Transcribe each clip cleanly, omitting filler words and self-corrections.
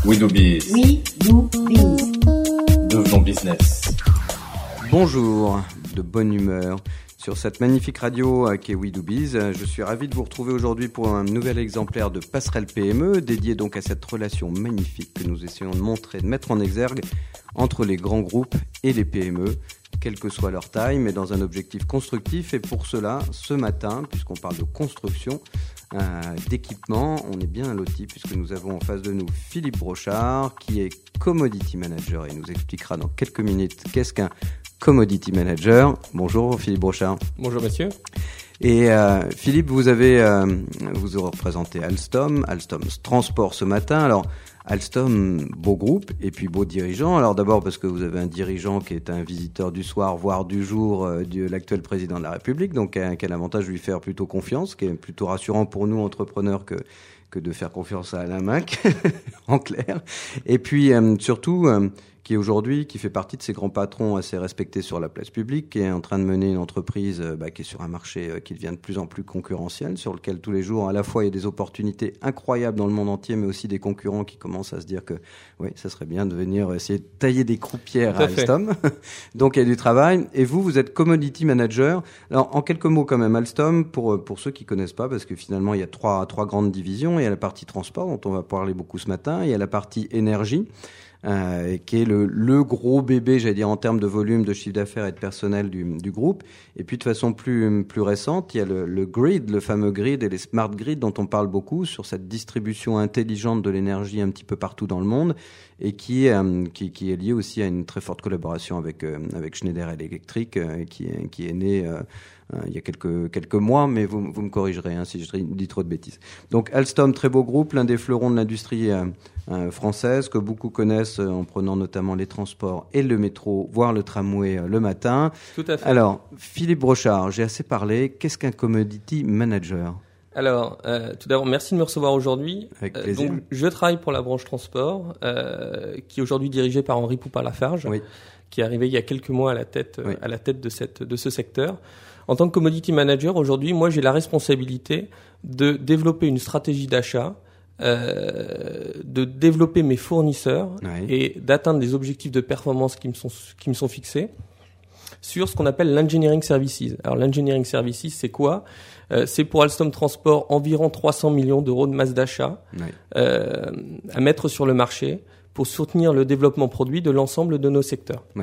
We do biz. We do biz. Devenons business. Bonjour, de bonne humeur sur cette magnifique radio qui est We Do Biz. Je suis ravi de vous retrouver aujourd'hui pour un nouvel exemplaire de Passerelle PME, dédié donc à cette relation magnifique que nous essayons de montrer, de mettre en exergue entre les grands groupes et les PME, quelle que soit leur taille, mais dans un objectif constructif. Et pour cela, ce matin, puisqu'on parle de construction, d'équipement, on est bien loti puisque nous avons en face de nous Philippe Brochard qui est Commodity Manager et nous expliquera dans quelques minutes qu'est-ce qu'un Commodity Manager. Bonjour Philippe Brochard. Bonjour monsieur. Et Philippe, vous représentez Alstom Transport ce matin. Alors Alstom, beau groupe et puis beau dirigeant. Alors d'abord parce que vous avez un dirigeant qui est un visiteur du soir, voire du jour de l'actuel président de la République, donc quel avantage de lui faire plutôt confiance, qui est plutôt rassurant pour nous entrepreneurs que de faire confiance à Alain Minc, en clair. Et puis surtout qui fait partie de ces grands patrons assez respectés sur la place publique, qui est en train de mener une entreprise qui est sur un marché qui devient de plus en plus concurrentiel, sur lequel tous les jours, à la fois, il y a des opportunités incroyables dans le monde entier, mais aussi des concurrents qui commencent à se dire que oui, ça serait bien de venir essayer de tailler des croupières à Alstom. Donc, il y a du travail. Et vous êtes Commodity Manager. Alors, en quelques mots quand même, Alstom, pour ceux qui connaissent pas, parce que finalement, il y a trois grandes divisions. Il y a la partie transport, dont on va parler beaucoup ce matin. Il y a la partie énergie. Qui est le gros bébé, j'allais dire, en termes de volume, de chiffre d'affaires et de personnel du groupe. Et puis, de façon plus récente, il y a le grid, le fameux grid et les smart grids dont on parle beaucoup sur cette distribution intelligente de l'énergie un petit peu partout dans le monde et qui est lié aussi à une très forte collaboration avec Schneider Electric qui est né il y a quelques mois, mais vous me corrigerez si je dis trop de bêtises. Donc Alstom, très beau groupe, l'un des fleurons de l'industrie française que beaucoup connaissent en prenant notamment les transports et le métro, voire le tramway le matin. Tout à fait. Alors, Philippe Brochard, j'ai assez parlé. Qu'est-ce qu'un Commodity Manager ? Alors, tout d'abord, merci de me recevoir aujourd'hui. Avec plaisir. Donc, je travaille pour la branche transport, qui est aujourd'hui dirigée par Henri Poupin-Lafarge, oui, qui est arrivé il y a quelques mois à la tête oui, de ce secteur. En tant que Commodity Manager, aujourd'hui, moi, j'ai la responsabilité de développer une stratégie d'achat, de développer mes fournisseurs, oui, et d'atteindre les objectifs de performance qui me sont fixés sur ce qu'on appelle l'engineering services. Alors, l'engineering services, c'est quoi ? C'est pour Alstom Transport environ 300 millions d'euros de masse d'achat, oui, à mettre sur le marché pour soutenir le développement produit de l'ensemble de nos secteurs. oui.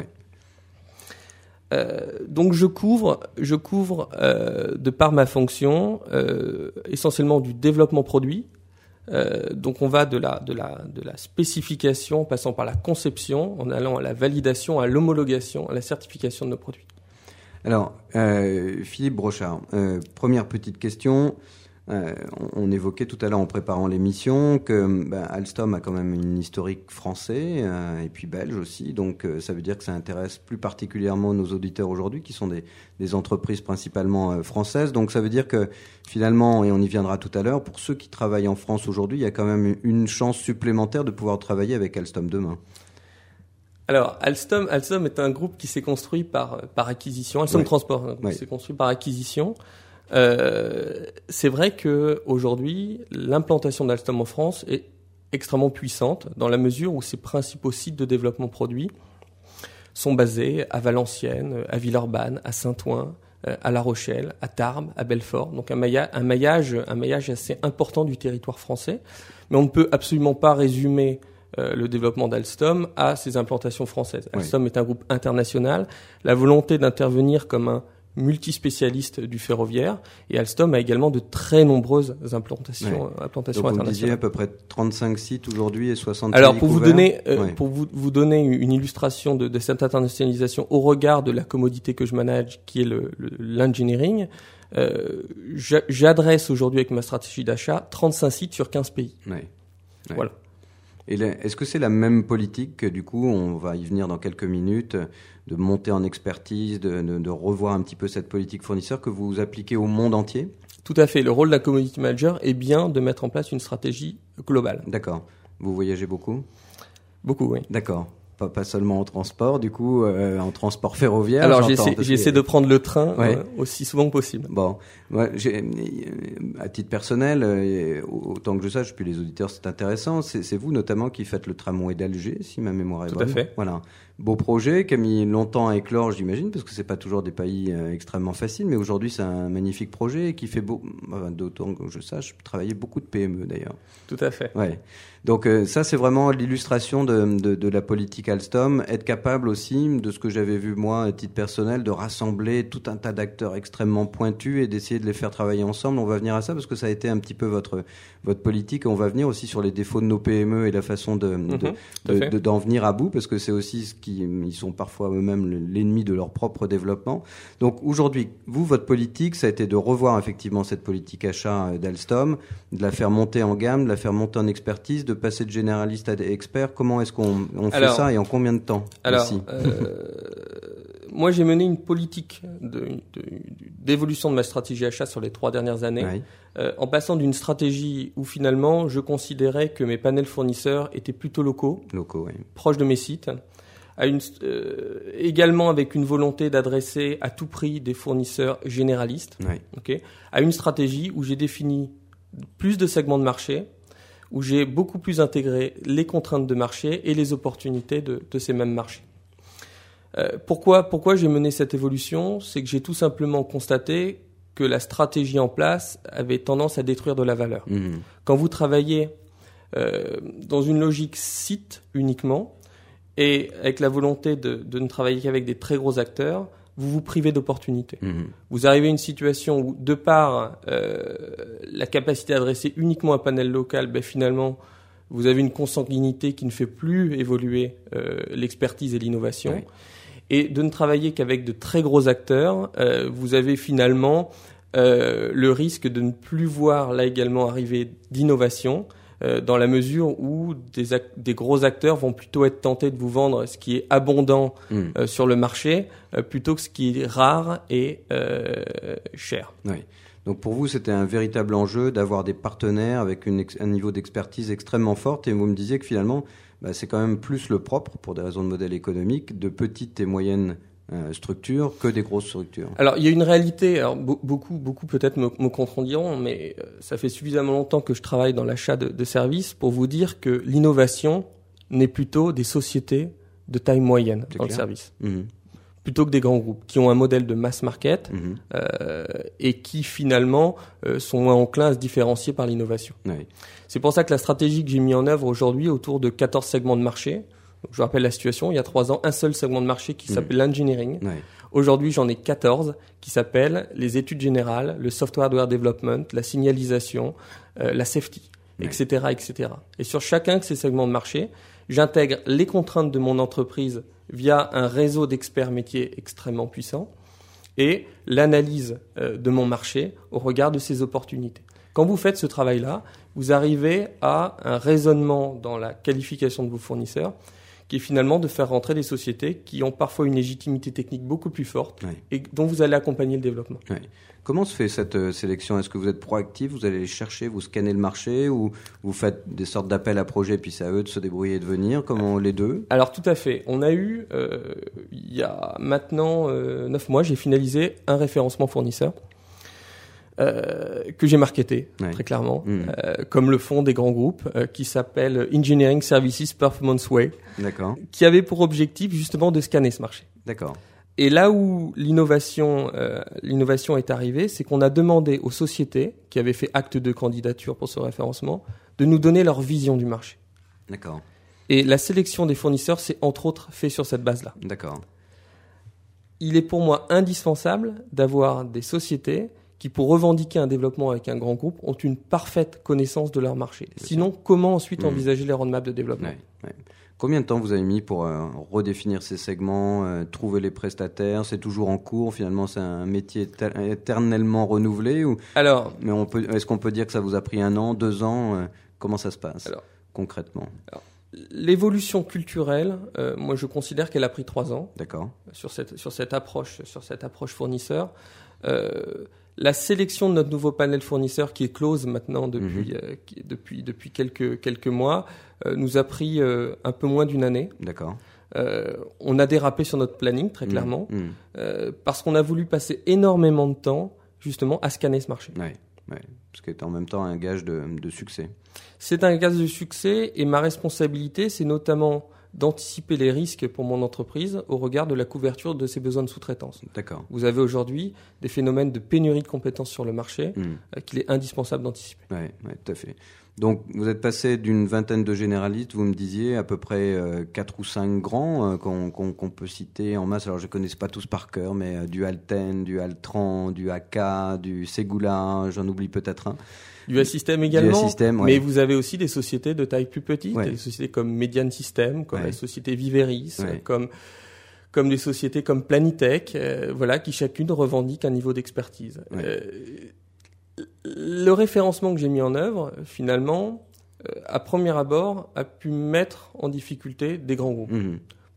Donc je couvre de par ma fonction essentiellement du développement produit. Donc on va de la spécification, en passant par la conception, en allant à la validation, à l'homologation, à la certification de nos produits. Alors, Philippe Brochard, première petite question. On évoquait tout à l'heure en préparant l'émission que Alstom a quand même une historique français et puis belge aussi, donc ça veut dire que ça intéresse plus particulièrement nos auditeurs aujourd'hui qui sont des entreprises principalement françaises, donc ça veut dire que finalement, et on y viendra tout à l'heure, pour ceux qui travaillent en France aujourd'hui, il y a quand même une chance supplémentaire de pouvoir travailler avec Alstom demain. Alors, Alstom est un groupe qui s'est construit par acquisition, Alstom oui, Transport, oui, s'est construit par acquisition. C'est vrai que aujourd'hui, l'implantation d'Alstom en France est extrêmement puissante dans la mesure où ses principaux sites de développement produit sont basés à Valenciennes, à Villeurbanne, à Saint-Ouen, à La Rochelle, à Tarbes, à Belfort. Donc un maillage assez important du territoire français. Mais on ne peut absolument pas résumer le développement d'Alstom à ses implantations françaises. Alstom, oui, est un groupe international. La volonté d'intervenir comme un multispécialiste du ferroviaire, et Alstom a également de très nombreuses implantations Donc internationales. vous disiez à peu près 35 sites aujourd'hui et 60 Alors pays pour couverts. Pour vous donner une illustration de cette internationalisation au regard de la commodité que je manage, qui est l'engineering, j'adresse aujourd'hui avec ma stratégie d'achat 35 sites sur 15 pays. Oui. Oui. Voilà. Et est-ce que c'est la même politique que, du coup, on va y venir dans quelques minutes, de monter en expertise, de revoir un petit peu cette politique fournisseur que vous appliquez au monde entier ? Tout à fait. Le rôle d'un Commodity Manager est bien de mettre en place une stratégie globale. D'accord. Vous voyagez beaucoup ? Beaucoup, oui. D'accord. pas seulement en transport, du coup, en transport ferroviaire. Alors j'essaie de prendre le train aussi souvent que possible. Bon, moi, à titre personnel, autant que je sache, puis les auditeurs, c'est intéressant. C'est vous notamment qui faites le tramway d'Alger, si ma mémoire est bonne. Tout à fait. Voilà, beau projet qui a mis longtemps à éclore, j'imagine, parce que c'est pas toujours des pays extrêmement faciles, mais aujourd'hui c'est un magnifique projet qui fait d'autant que je sache travailler beaucoup de PME d'ailleurs. Tout à fait. Ouais. Donc ça, c'est vraiment l'illustration de la politique Alstom, être capable aussi, de ce que j'avais vu moi à titre personnel, de rassembler tout un tas d'acteurs extrêmement pointus et d'essayer de les faire travailler ensemble. On va venir à ça parce que ça a été un petit peu votre politique. On va venir aussi sur les défauts de nos PME et la façon d'en venir à bout, parce que c'est aussi ils sont parfois eux-mêmes l'ennemi de leur propre développement. Donc aujourd'hui, votre politique, ça a été de revoir effectivement cette politique achat d'Alstom, de la faire monter en gamme, de la faire monter en expertise, de passer de généraliste à experts. Comment est-ce qu'on fait ça et en combien de temps? Moi, j'ai mené une politique d'évolution de ma stratégie achat sur les 3 dernières années, en passant d'une stratégie où finalement je considérais que mes panels fournisseurs étaient plutôt locaux, proches de mes sites, également avec une volonté d'adresser à tout prix des fournisseurs généralistes, à une stratégie où j'ai défini plus de segments de marché, où j'ai beaucoup plus intégré les contraintes de marché et les opportunités de ces mêmes marchés. Pourquoi j'ai mené cette évolution? C'est que j'ai tout simplement constaté que la stratégie en place avait tendance à détruire de la valeur. Quand vous travaillez dans une logique site uniquement et avec la volonté de ne travailler qu'avec des très gros acteurs, vous vous privez d'opportunités. Vous arrivez à une situation où, de par la capacité à adresser uniquement un panel local, finalement, vous avez une consanguinité qui ne fait plus évoluer l'expertise et l'innovation. Et de ne travailler qu'avec de très gros acteurs, vous avez finalement le risque de ne plus voir là également arriver d'innovation, dans la mesure où des gros acteurs vont plutôt être tentés de vous vendre ce qui est abondant sur le marché, plutôt que ce qui est rare et cher. Donc pour vous, c'était un véritable enjeu d'avoir des partenaires avec un niveau d'expertise extrêmement fort. Et vous me disiez que finalement, c'est quand même plus le propre, pour des raisons de modèle économique, de petites et moyennes structures que des grosses structures. Alors il y a une réalité, alors beaucoup peut-être me contrediront, mais ça fait suffisamment longtemps que je travaille dans l'achat de services pour vous dire que l'innovation n'est plutôt des sociétés de taille moyenne dans le service. Plutôt que des grands groupes qui ont un modèle de mass market et qui finalement sont moins enclins à se différencier par l'innovation. C'est pour ça que la stratégie que j'ai mise en œuvre aujourd'hui autour de 14 segments de marché, donc je vous rappelle la situation, il y a 3 ans, un seul segment de marché qui s'appelle l'engineering. Aujourd'hui, j'en ai 14 qui s'appellent les études générales, le software hardware development, la signalisation, la safety, etc., etc. Et sur chacun de ces segments de marché, j'intègre les contraintes de mon entreprise via un réseau d'experts métiers extrêmement puissant et l'analyse de mon marché au regard de ces opportunités. Quand vous faites ce travail-là, vous arrivez à un raisonnement dans la qualification de vos fournisseurs qui est finalement de faire rentrer des sociétés qui ont parfois une légitimité technique beaucoup plus forte et dont vous allez accompagner le développement. Comment se fait cette sélection? Est-ce que vous êtes proactif, vous allez les chercher, vous scannez le marché, ou vous faites des sortes d'appels à projets, puis c'est à eux de se débrouiller et de venir? Comment les deux? Alors tout à fait. On a eu, il y a maintenant 9 mois, j'ai finalisé un référencement fournisseur que j'ai marketé très clairement, comme le font des grands groupes, qui s'appelle Engineering Services Performance Way, qui avait pour objectif justement de scanner ce marché. Et là où l'innovation est arrivée, c'est qu'on a demandé aux sociétés qui avaient fait acte de candidature pour ce référencement de nous donner leur vision du marché. Et la sélection des fournisseurs, c'est entre autres fait sur cette base-là. Il est pour moi indispensable d'avoir des sociétés qui, pour revendiquer un développement avec un grand groupe, ont une parfaite connaissance de leur marché. Sinon, comment ensuite envisager les roadmaps de développement? Combien de temps vous avez mis pour redéfinir ces segments, trouver les prestataires? C'est toujours en cours, finalement, c'est un métier éternellement renouvelé mais est-ce qu'on peut dire que ça vous a pris 1 an, 2 ans? Comment ça se passe concrètement? L'évolution culturelle, moi je considère qu'elle a pris 3 ans. Sur cette approche fournisseur. La sélection de notre nouveau panel fournisseur qui est close maintenant depuis quelques mois nous a pris un peu moins d'1 année. on a dérapé sur notre planning, très clairement, parce qu'on a voulu passer énormément de temps, justement, à scanner ce marché. Ouais. Ce qui est en même temps un gage de succès. C'est un gage de succès, et ma responsabilité, c'est notamment d'anticiper les risques pour mon entreprise au regard de la couverture de ses besoins de sous-traitance. D'accord. Vous avez aujourd'hui des phénomènes de pénurie de compétences sur le marché qu'il est indispensable d'anticiper. Oui, tout à fait. Donc, vous êtes passé d'une vingtaine de généralistes, vous me disiez, à peu près 4 ou 5 grands qu'on peut citer en masse. Alors, je ne connais pas tous par cœur, mais du Alten, du Altran, du AK, du Segula, j'en oublie peut-être un. Du Assystem également, du Assystem, ouais. Mais vous avez aussi des sociétés de taille plus petite, Ouais. des sociétés comme Median System, comme la société Viveris, Ouais. comme des sociétés comme Planitech, voilà, qui chacune revendique un niveau d'expertise. Ouais. Le référencement que j'ai mis en œuvre, finalement, à premier abord, a pu mettre en difficulté des grands groupes. Pourquoi ?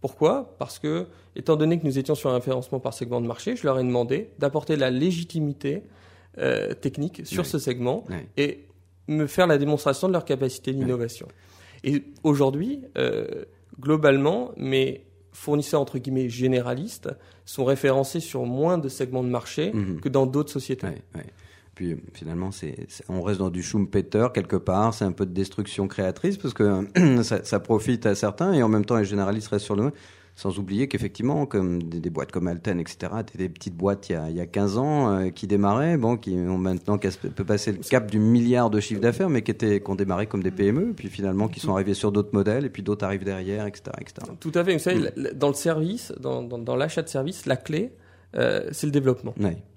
Parce que, étant donné que nous étions sur un référencement par segment de marché, je leur ai demandé d'apporter la légitimité technique sur ce segment et me faire la démonstration de leur capacité d'innovation. Et aujourd'hui, globalement, mes fournisseurs entre guillemets généralistes sont référencés sur moins de segments de marché que dans d'autres sociétés. Puis finalement, on reste dans du Schumpeter quelque part, c'est un peu de destruction créatrice parce que ça profite à certains et en même temps les généralistes restent sur le... Sans oublier qu'effectivement, comme des boîtes comme Alten, etc., étaient des petites boîtes il y a 15 ans qui démarraient, qui ont maintenant peut passer le cap du milliard de chiffre d'affaires, mais qui ont démarré comme des PME, puis finalement qui sont arrivés sur d'autres modèles, et puis d'autres arrivent derrière, etc., etc. Tout à fait. Vous savez, dans le service, dans l'achat de service, la clé, c'est le développement.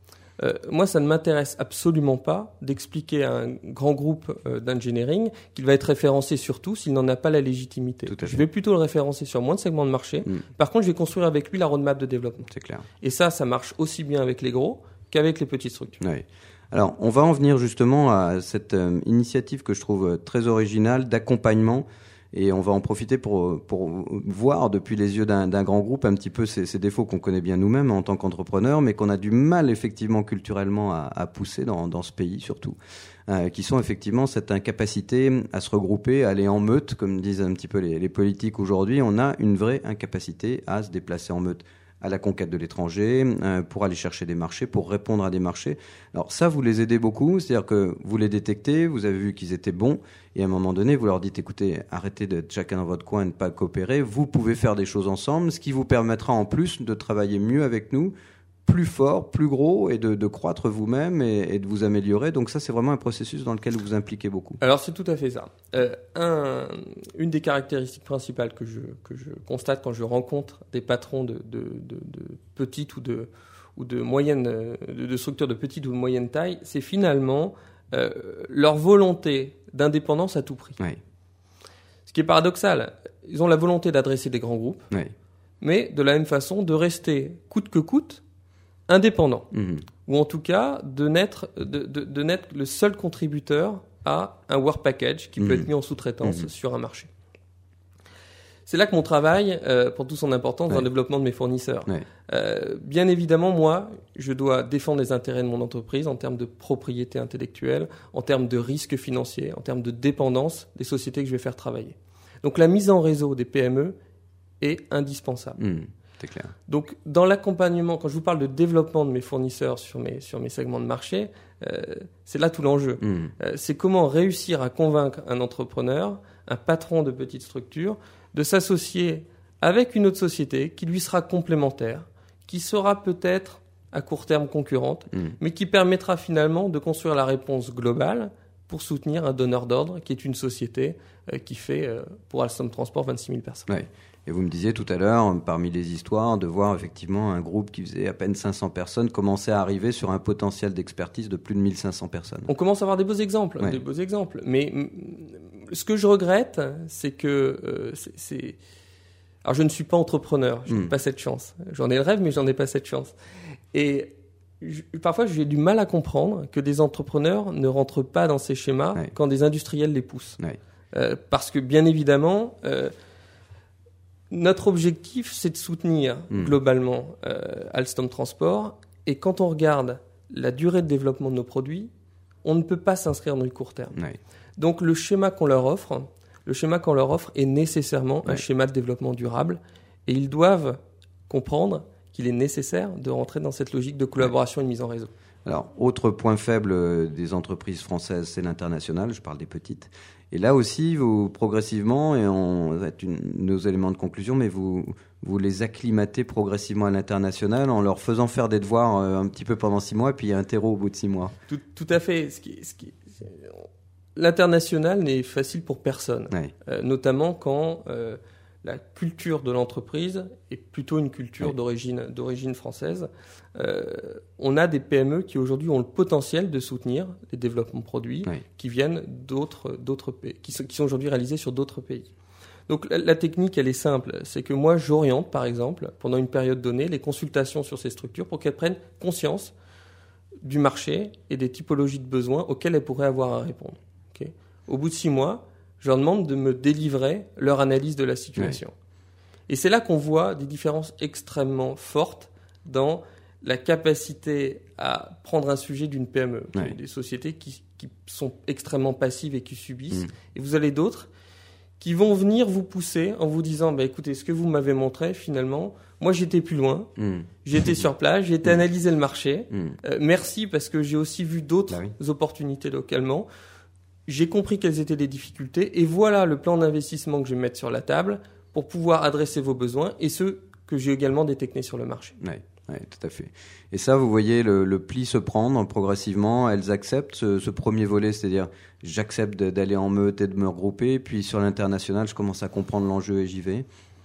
Moi, ça ne m'intéresse absolument pas d'expliquer à un grand groupe d'engineering qu'il va être référencé sur tout s'il n'en a pas la légitimité. Je vais plutôt le référencer sur moins de segments de marché. Par contre, je vais construire avec lui la roadmap de développement. C'est clair. Et ça marche aussi bien avec les gros qu'avec les petites structures. Alors, on va en venir justement à cette initiative que je trouve très originale d'accompagnement. Et on va en profiter pour voir depuis les yeux d'un grand groupe un petit peu ces défauts qu'on connaît bien nous-mêmes en tant qu'entrepreneurs, mais qu'on a du mal effectivement culturellement à pousser dans ce pays surtout, qui sont effectivement cette incapacité à se regrouper, à aller en meute, comme disent un petit peu les politiques aujourd'hui. On a une vraie incapacité à se déplacer en meute, à la conquête de l'étranger, pour aller chercher des marchés, pour répondre à des marchés. Alors ça, vous les aidez beaucoup, c'est-à-dire que vous les détectez, vous avez vu qu'ils étaient bons, et à un moment donné, vous leur dites, écoutez, arrêtez d'être chacun dans votre coin et de ne pas coopérer, vous pouvez faire des choses ensemble, ce qui vous permettra en plus de travailler mieux avec nous, plus fort, plus gros, et de croître vous-même et de vous améliorer. Donc ça, c'est vraiment un processus dans lequel vous vous impliquez beaucoup. Alors c'est tout à fait ça. Une des caractéristiques principales que je constate quand je rencontre des patrons de petites ou de moyennes, de structures de petite ou de moyenne taille, c'est finalement leur volonté d'indépendance à tout prix. Ce qui est paradoxal. Ils ont la volonté d'adresser des grands groupes, mais de la même façon de rester coûte que coûte indépendant, ou en tout cas de n'être le seul contributeur à un work package qui peut être mis en sous-traitance sur un marché. C'est là que mon travail prend toute son importance dans le développement de mes fournisseurs. Bien évidemment, moi, je dois défendre les intérêts de mon entreprise en termes de propriété intellectuelle, en termes de risques financiers, en termes de dépendance des sociétés que je vais faire travailler. Donc la mise en réseau des PME est indispensable. C'est clair. Donc, dans l'accompagnement, quand je vous parle de développement de mes fournisseurs sur mes segments de marché, c'est là tout l'enjeu. C'est comment réussir à convaincre un entrepreneur, un patron de petite structure, de s'associer avec une autre société qui lui sera complémentaire, qui sera peut-être à court terme concurrente, mais qui permettra finalement de construire la réponse globale pour soutenir un donneur d'ordre qui est une société qui fait, pour Alstom Transport, 26 000 personnes. Et vous me disiez tout à l'heure, parmi les histoires, de voir effectivement un groupe qui faisait à peine 500 personnes commencer à arriver sur un potentiel d'expertise de plus de 1500 personnes. On commence à avoir des beaux exemples, Mais ce que je regrette, c'est que alors je ne suis pas entrepreneur, je n'ai pas cette chance. J'en ai le rêve, mais j'en ai pas cette chance. Et parfois, j'ai du mal à comprendre que des entrepreneurs ne rentrent pas dans ces schémas quand des industriels les poussent. Parce que bien évidemment... notre objectif, c'est de soutenir globalement Alstom Transport. Et quand on regarde la durée de développement de nos produits, on ne peut pas s'inscrire dans le court terme. Donc le schéma qu'on leur offre est nécessairement un schéma de développement durable. Et ils doivent comprendre qu'il est nécessaire de rentrer dans cette logique de collaboration et de mise en réseau. Alors, autre point faible des entreprises françaises, c'est l'international, je parle des petites. Et là aussi, vous, progressivement, et on est nos éléments de conclusion, mais vous les acclimatez progressivement à l'international en leur faisant faire des devoirs un petit peu pendant 6 mois, puis il y a un terreau au bout de 6 mois. Tout à fait. L'international n'est facile pour personne, Ouais. Notamment quand la culture de l'entreprise est plutôt une culture Ouais. d'origine française. On a des PME qui aujourd'hui ont le potentiel de soutenir les développements produits qui viennent d'autres pays, qui sont aujourd'hui réalisés sur d'autres pays. Donc la technique, elle est simple. C'est que moi, j'oriente, par exemple, pendant une période donnée, les consultations sur ces structures pour qu'elles prennent conscience du marché et des typologies de besoins auxquels elles pourraient avoir à répondre. Okay. Au bout de 6 mois, je leur demande de me délivrer leur analyse de la situation. Ouais. Et c'est là qu'on voit des différences extrêmement fortes dans la capacité à prendre un sujet d'une PME. Ouais. Des sociétés qui sont extrêmement passives et qui subissent. Et vous avez d'autres qui vont venir vous pousser en vous disant écoutez, ce que vous m'avez montré, finalement, moi j'étais plus loin, j'étais sur place, j'ai été analyser le marché. Merci parce que j'ai aussi vu d'autres opportunités localement. J'ai compris quelles étaient les difficultés et voilà le plan d'investissement que je vais mettre sur la table pour pouvoir adresser vos besoins et ceux que j'ai également détectés sur le marché. Oui, tout à fait. Et ça, vous voyez le pli se prendre progressivement. Elles acceptent ce premier volet, c'est-à-dire j'accepte d'aller en meute et de me regrouper. Puis sur l'international, je commence à comprendre l'enjeu et j'y vais.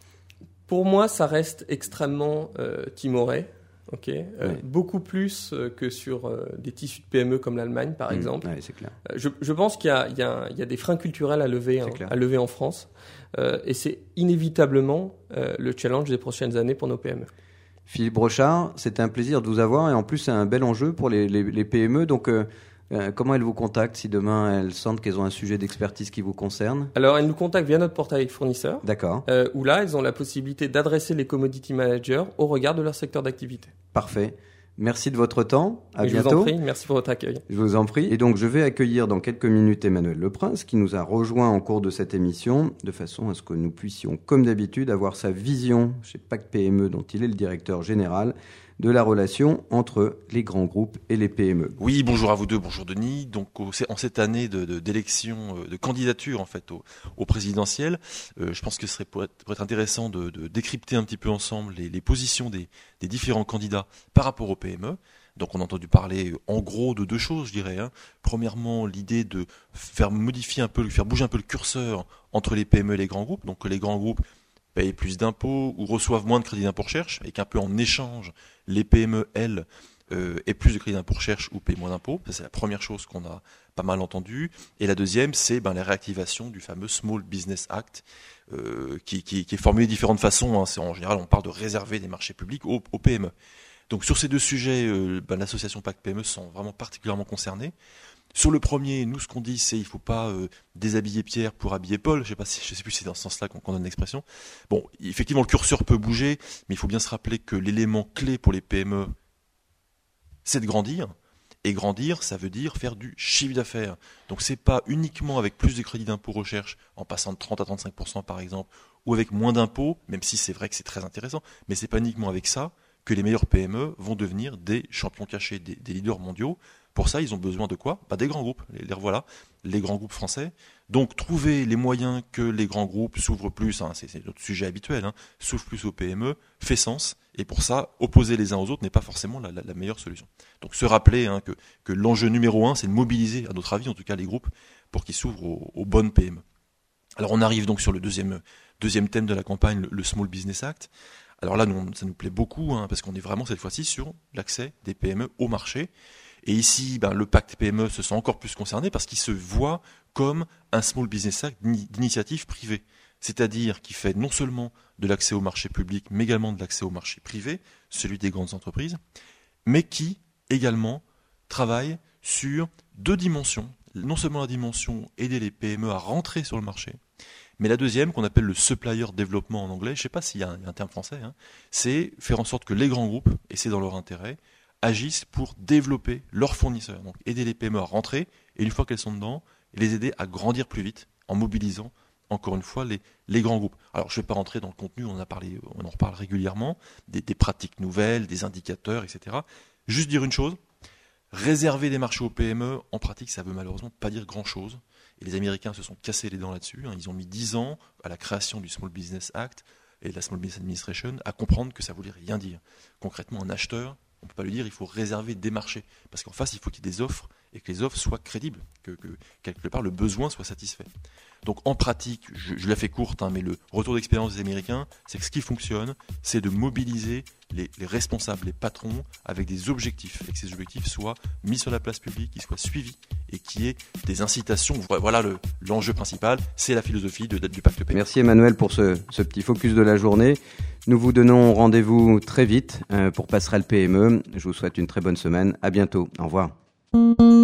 Pour moi, ça reste extrêmement timoré. Okay. Beaucoup plus que sur des tissus de PME comme l'Allemagne, par exemple. Ouais, c'est clair. Je pense qu'il y a des freins culturels à lever en France. Et c'est inévitablement le challenge des prochaines années pour nos PME. Philippe Brochard, c'était un plaisir de vous avoir et en plus c'est un bel enjeu pour les PME. Donc comment elles vous contactent si demain elles sentent qu'elles ont un sujet d'expertise qui vous concerne ? Alors elles nous contactent via notre portail fournisseur. D'accord. Où là elles ont la possibilité d'adresser les commodity managers au regard de leur secteur d'activité. Parfait. Merci de votre temps. À bientôt. Je vous en prie. Merci pour votre accueil. Je vous en prie. Et donc, je vais accueillir dans quelques minutes Emmanuel Leprince, qui nous a rejoint en cours de cette émission, de façon à ce que nous puissions, comme d'habitude, avoir sa vision chez Pacte PME, dont il est le directeur général, de la relation entre les grands groupes et les PME. Oui, bonjour à vous deux, bonjour Denis. Donc, en cette année d'élection, de candidature en fait au présidentiel, je pense que ce serait pour être intéressant de décrypter un petit peu ensemble les positions des différents candidats par rapport aux PME. Donc, on a entendu parler en gros de 2 choses, je dirais. Premièrement, l'idée de faire bouger un peu le curseur entre les PME et les grands groupes. Donc, que les grands groupes payent plus d'impôts ou reçoivent moins de crédit d'impôt recherche et qu'un peu en échange, les PME, elles, aient plus de crédit d'impôt recherche ou payent moins d'impôts. Ça, c'est la première chose qu'on a pas mal entendue. Et la deuxième, c'est la réactivation du fameux Small Business Act qui est formulé de différentes façons. En général, on parle de réserver des marchés publics aux PME. Donc sur ces 2 sujets, l'association Pacte PME se sent vraiment particulièrement concernée. Sur le premier, nous, ce qu'on dit, c'est il ne faut pas déshabiller Pierre pour habiller Paul. Je sais plus si c'est dans ce sens-là qu'on donne l'expression. Bon, effectivement, le curseur peut bouger, mais il faut bien se rappeler que l'élément clé pour les PME, c'est de grandir. Et grandir, ça veut dire faire du chiffre d'affaires. Donc, c'est pas uniquement avec plus de crédit d'impôt recherche, en passant de 30 à 35% par exemple, ou avec moins d'impôts, même si c'est vrai que c'est très intéressant, mais c'est pas uniquement avec ça que les meilleures PME vont devenir des champions cachés, des leaders mondiaux. Pour ça, ils ont besoin de quoi ? Des grands groupes. Les revoilà, les grands groupes français. Donc, trouver les moyens que les grands groupes s'ouvrent plus, c'est notre sujet habituel, s'ouvrent plus aux PME, fait sens. Et pour ça, opposer les uns aux autres n'est pas forcément la meilleure solution. Donc, se rappeler que l'enjeu numéro 1, c'est de mobiliser, à notre avis, en tout cas les groupes, pour qu'ils s'ouvrent aux bonnes PME. Alors, on arrive donc sur le deuxième thème de la campagne, le Small Business Act. Alors là, ça nous plaît beaucoup, parce qu'on est vraiment cette fois-ci sur l'accès des PME au marché. Et ici, le pacte PME se sent encore plus concerné parce qu'il se voit comme un Small Business Act d'initiative privée. C'est-à-dire qui fait non seulement de l'accès au marché public, mais également de l'accès au marché privé, celui des grandes entreprises, mais qui également travaille sur 2 dimensions. Non seulement la dimension aider les PME à rentrer sur le marché, mais la deuxième, qu'on appelle le supplier développement en anglais, je ne sais pas s'il y a un terme français, c'est faire en sorte que les grands groupes, et c'est dans leur intérêt, agissent pour développer leurs fournisseurs. Donc aider les PME à rentrer, et une fois qu'elles sont dedans, les aider à grandir plus vite en mobilisant encore une fois, les grands groupes. Alors, je ne vais pas rentrer dans le contenu, on en reparle régulièrement, des pratiques nouvelles, des indicateurs, etc. Juste dire une chose, réserver des marchés aux PME, en pratique, ça ne veut malheureusement pas dire grand-chose. Et les Américains se sont cassés les dents là-dessus. Ils ont mis 10 ans à la création du Small Business Act et de la Small Business Administration à comprendre que ça voulait rien dire. Concrètement, un acheteur, on ne peut pas lui dire il faut réserver des marchés. Parce qu'en face, il faut qu'il y ait des offres et que les offres soient crédibles, que quelque part le besoin soit satisfait. Donc en pratique, je la fais courte, mais le retour d'expérience des Américains, c'est que ce qui fonctionne, c'est de mobiliser les responsables, les patrons, avec des objectifs, et que ces objectifs soient mis sur la place publique, qu'ils soient suivis, et qu'il y ait des incitations. Voilà l'enjeu principal, c'est la philosophie du pacte PME. Merci Emmanuel pour ce petit focus de la journée. Nous vous donnons rendez-vous très vite pour Passerelle PME. Je vous souhaite une très bonne semaine. À bientôt. Au revoir.